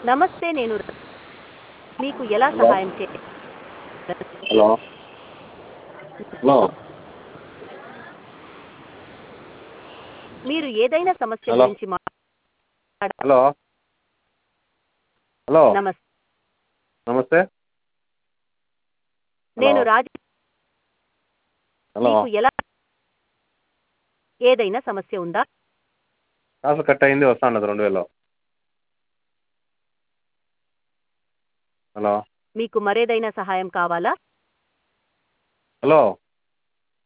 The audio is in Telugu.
నమస్తే. మీకు ఎలా హలో సహాయం హలో హలో మీరు ఏదైనా సమస్య హలో గురించి హలో హలో నమస్తే. నమస్తే. హలో నేను రాజు. హలో మీకు ఏదైనా సమస్య ఉందా? కాసు కట్ అయింది, వస్తాండది 2000. హలో మీకు మరేదైనా సహాయం కావాలా? హలో